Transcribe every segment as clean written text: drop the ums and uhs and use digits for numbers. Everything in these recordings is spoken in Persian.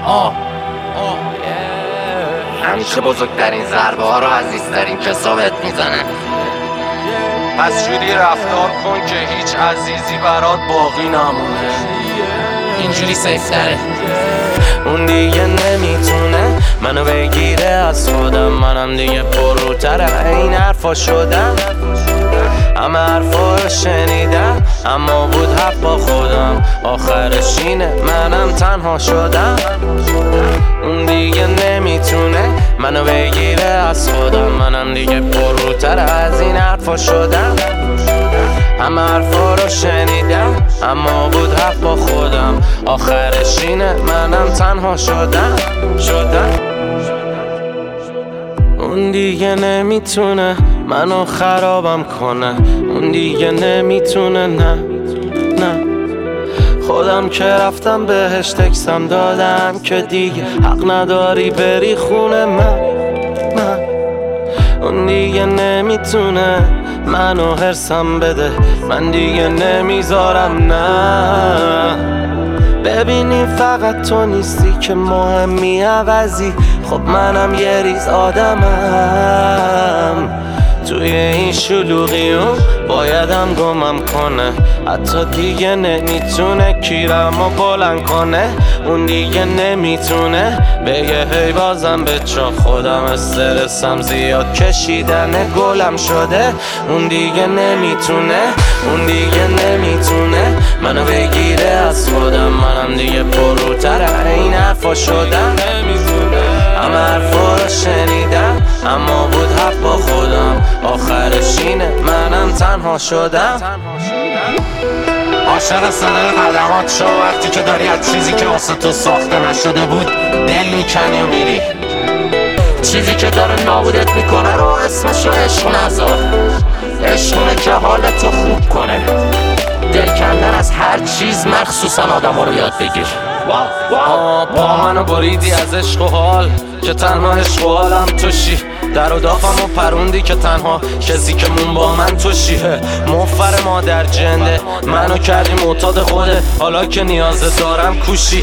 همیشه بزرگترین ضربه ها رو عزیزترین کسا بهت میزنه. پس جوری رفتار کن که هیچ عزیزی برات باقی نمونه. اینجوری سیفتره. اون دیگه نمیتونه منو بگیره از خودم، منم دیگه پرروتر این حرفا شدم. همه حرفا رو شنیدم اما بود حق با خودم، آخرش اینه منم تنها شدم. اون دیگه نمیتونه منو بگیره از خودم، منم دیگه پرروتر از این حرفا شدم. همه حرفا رو شنیدم اما بود حق با خودم، آخرش اینه منم تنها شدم. اون دیگه نمیتونه منو خرابم کنه، اون دیگه نمیتونه نه خودم که رفتم بهش تکسم دادم که دیگه حق نداری بری خونه من. اون دیگه نمیتونه منو هرسم بده، من دیگه نمیذارم نه. ببینی فقط تو نیستی که مهمی عوضی، خب منم یه ریز آدمم. توی این شلوغیون بایدم گمم کنه، حتی دیگه نمیتونه کیرمو بلند کنه. اون دیگه نمیتونه بگه هی بازم به چا، خودم استرسم زیاد کشیدن گلم شده. اون دیگه نمیتونه منو بگیره از خودم، منم دیگه پرروتر این حرفا شدم. همه حرفا رو شنیدم اما بود حق با خودم، آخرش اینه منم تنها شدم. عاشق صدای قدمات شو وقتی که داری از چیزی که واسه تو ساخته نشده بود دل میکنی و میری. چیزی که داره نابودت میکنه رو اسمشو عشق نذار. عشقونه که حالتو خوب کنه. دل کندن از هر چیز مخصوصا آدم رو یاد بگیر. با منو بریدی از عشق و حال که تنها عشق و حالم توشی، در و دافم و پروندی که تنها کسی که مون با من توشیه. مفر مادر جنده منو کردی معتاد خوده، حالا که نیازه دارم کوشی.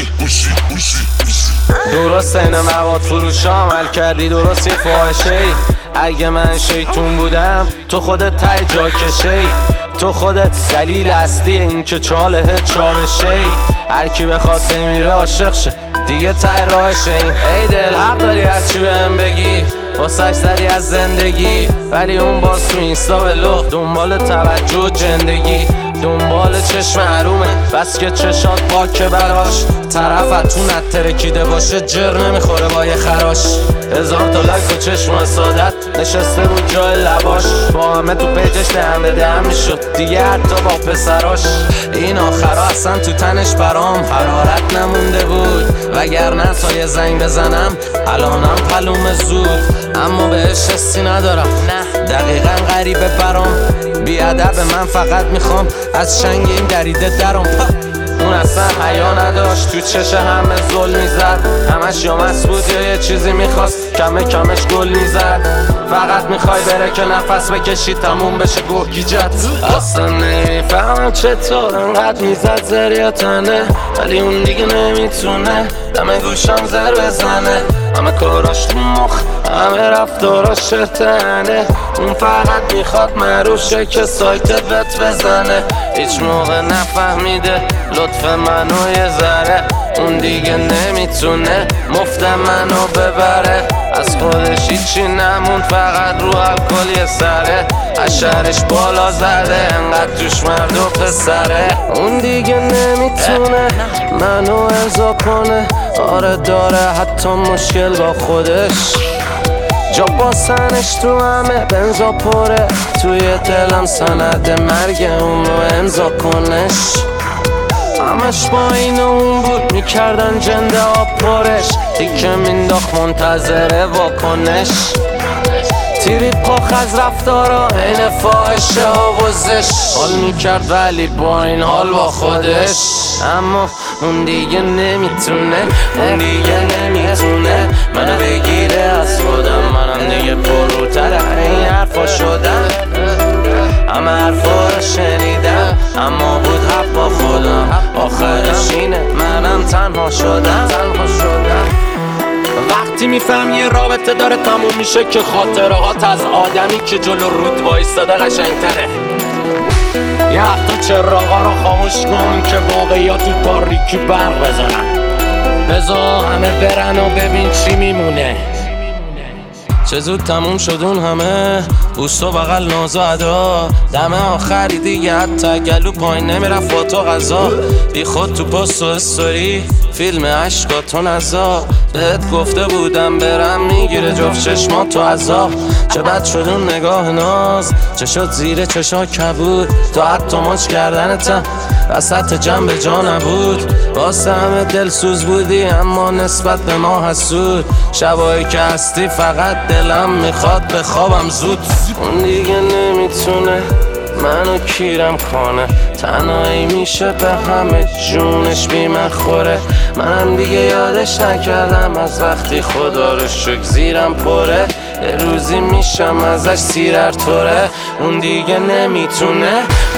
درست این مواد فروشا عمل کردی، درست یه فاحشه ای. اگه من شیطون بودم تو خودت ته جا کشه ای، تو خودت دلیل اصلی این که چاله چالشه ای. هر کی بخواد بمیره عاشق شه دیگه ته راهشه این. ای دل حق داری از چی بهم بگی، واسش زدی از زندگی، ولی اون باز تو اینستا به لخت دنبال توجه و جندگی، دنبال چشم حرومه بس که چشات پاکه براش. طرفت تو نترکیده باشه جر نمیخوره با یه خراش. 1000 تا لایک و چشم سادت نشسته رو جای لباش، با همه تو پیجش دهم به دهم میشد دیگه حتی با پسراش. این آخرا اصلا تو تنش برام حرارت نمونده بود، وگرنه تا یه زنگ بزنم الانم پلوم زود. اما بهش حسی ندارم نه دقیقا غریبه برام، بیادب من فقط میخوام از شنگ این دریده درم. اون اصلا حیا نداشت تو چش همه ظلم میزد، همش یا مست بود یا یه چیزی میخواست کمه کمش گل میزد. فقط میخوای بره که نفس بکشی تموم بشه گوگیجت. اصلا نمیفهمم چطور انقدر میزد زریاتنه، ولی اون دیگه نمیتونه دم گوشم زر بزنه. همه کاراش تو مخ همه رفتاراش شرطنه، اون فقط میخواد مروشه که سایتت بت بزنه. هیچ موقع نفهمیده لطف منو یه ذره، اون دیگه نمیتونه مفت منو ببره. از خودش هیچی نموند فقط رو الکل یه سره، اشرش بالا زده انقدر توش مرد و پسره. اون دیگه نمیتونه منو ارضا کنه، آره داره حتی مشکل با خودش. جا باسنش تو همه بنزا پره، توی دلم سند مرگ اون رو امضا کنش. همش با این و اون بود میکردن جنده ها پرش، تیکه مینداخت منتظره واکنش. تیری پاخ از رفتارا این فاحشه ها و زش، حال میکرد ولی با این حال با خودش. اما اون دیگه نمیتونه منو بگیره از خودم، منم دیگه پرروتر این حرفا شدم. همه حرفا رو شنیدم اما بود حق با خودم، آخرش اینه منم تنها تنها شدم وقتی میفهم یه رابطه داره تموم میشه که خاطرهات از آدمی که جلو رود وایستاده قشنگتره. یه وقتا چراغا رو خاموش کن که واقعیات تو تاریکی برق بزنن. بذار همه برن و ببین چی میمونه. چه زود تموم شد اون همه بوست و بغل ناز و ادا. دم آخری دیگه حتی گلو پایین نمیرفت با تو غذا. بی خود تو پست و استوری فیلم عشقاتو نزا. بهت گفته بودم برم میگیره جفت چشمات تو عذاب. چه بد شد اون نگاه ناز، چه شد زیر چشا کبود. تو حتی ماچ کردنتم وسط جنب جا نبود. واسه همه دلسوز بودی اما نسبت به ما حسود. شبایی که هستی فقط دلم میخواد بخوابم زود. اون دیگه نمیتونه منو کیرم کنه. تنهایی میشه به همه جونش بی من خوره. منم دیگه یادش نکردم از وقتی خدا رو شکر زیرم پره. یه روزی میشم ازش سیرر توره. اون دیگه نمیتونه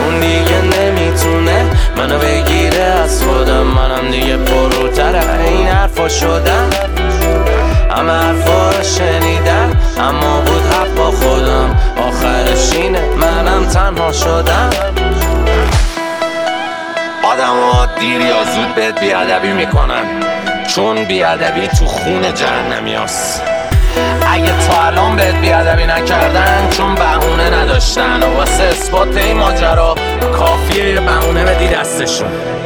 منو بگیره از خودم. منم دیگه پروتر این حرفا شدم. همه حرفا رو شنیدم اما بود حق با خودم. آخرش اینه منم تنها شدم. آدم ها دیر یا زود بهت بیادبی میکنن، چون بیادبی تو خون جهنمی هست. اگه تا الان بهت بیادبی نکردن چون بهونه نداشتن و واسه اثبات این ماجرا کافیه بهونه بدی دستشون.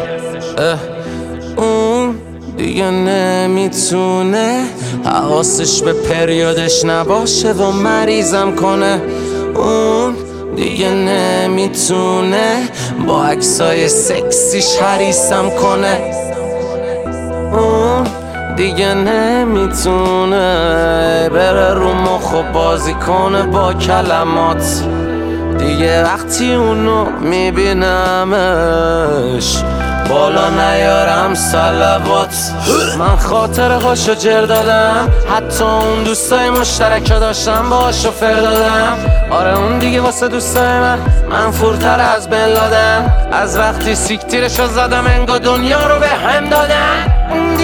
اون دیگه نمیتونه حواسش به پریودش نباشه و مریضم کنه. اون دیگه نمیتونه با عکسای سکسیش حریصم کنه. اون دیگه نمیتونه بره رو مخ و بازی کنه با کلمات. دیگه وقتی اونو میبینمش بالا نیارم صلوات. من خاطره هاشو جر دادم، حتی اون دوستای مشترک داشتم باهاشو فر دادم. آره اون دیگه واسه دوستای من فورتر از بن لادن. از وقتی سیکتیرشو زدم انگار دنیا رو به هم دادن. اون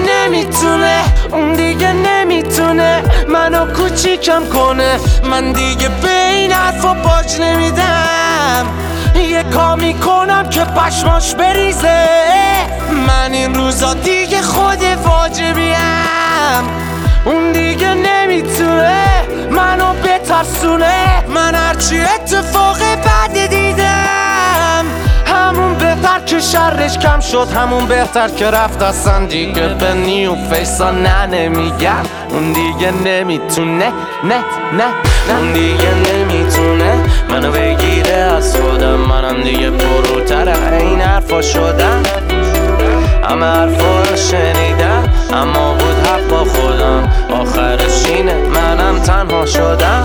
دیگه نمیتونه منو کوچیکم کنه. من دیگه به این حرفا باج نمیدم. یه کامی کنم که پشماش بریزه. من این روزا دیگه خود واجبیم. اون دیگه نمیتونه منو بترسونه. من هرچی اتفاق بد دیدم همون بهتر که شرش کم شد، همون بهتر که رفت اصلا دیگه به نیو فیسا نمیگم. اون دیگه نمیتونه اون دیگه نمیتونه منو بگیره از خودم. منم دیگه پروتر این حرفا شدم. همه حرفا رو شنیدم اما بود حق با خودم. آخرش اینه منم تنها شدم.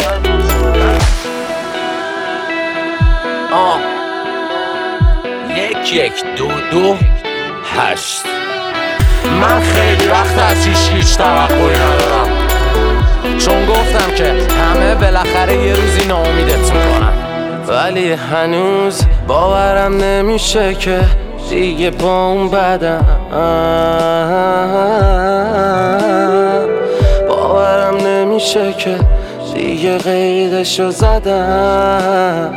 1-1-2-2-8 من خیلی وقت از هیچ توقعی ندارم، چون گفتم که همه بالاخره یه روزی ناامیدت میکنن. ولی هنوز باورم نمیشه که دیگه با اون بدم. باورم نمیشه که دیگه قیدشو زدم.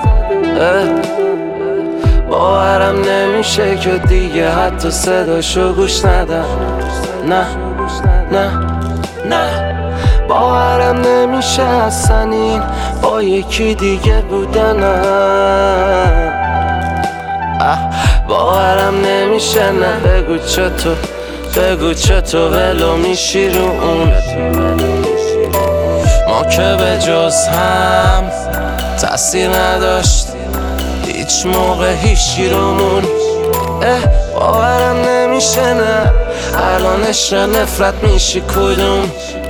باورم نمیشه که دیگه حتی صداشو گوش ندم. نه باورم نمیشه اصلا این با یکی دیگه بودنم. باورم نمیشه نه بگو چطور ولو میشی رو اون. ما که به جز هم تأثیر نداشت هیچ موقع هیچی رومون. باورم نمیشه نه الان عشق نفرت میشی کدوم.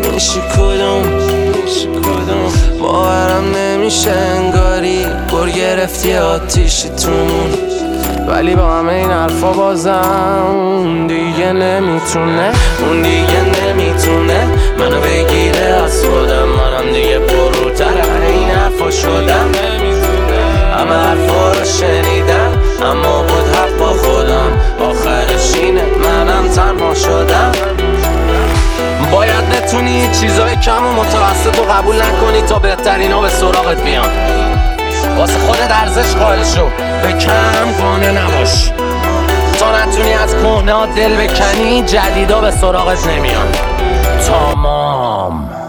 باورم نمیشه انگاری گر گرفتی آتیشی تومون. ولی با همه این حرفا بازم دیگه نمیتونه منو بگیره از خودم. منم دیگه پروتر این حرفا شدم. همه حرفا رو شنیدم اما بود حق با خودم. آخرش اینه منم تنها میتونی چیزای کم و متوسط رو قبول نکنی تا بهترین ها به سراغت بیان. واسه خودت ارزش قائل شو، به کم قانع نباش. تا نتونی از کهنه ها دل بکنی، جدیدا به سراغت نمیان. تمام.